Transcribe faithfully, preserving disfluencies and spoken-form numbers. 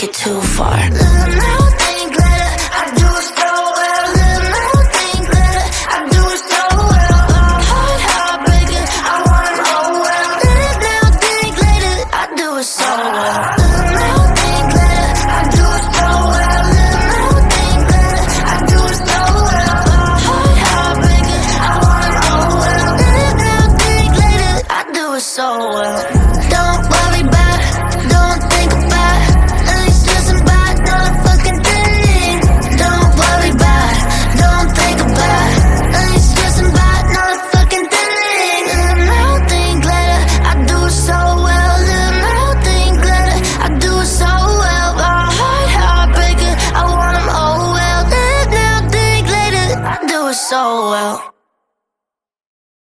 it too far. Live now, think later, I do it so well. Live now, think later, I do it so well. Heart, heartbreaker, I want 'em all well. Live now, think later, I do it so well. Live now, think later, I do it so well. Live now, think later, I do it so well. Heart, heartbreaker, I want 'em all well. Live now, think later, I do it so well. Don't worry about it, don't think about it. I ain't stressing about no fucking thing. Don't worry about it, don't think about it. I ain't stressing about no fucking thing. Live now, think later, I do it so well. Live now, think later, I do it so well. Oh, heart, heartbreaker, I want 'em all well. Live now, think later, I do it so well.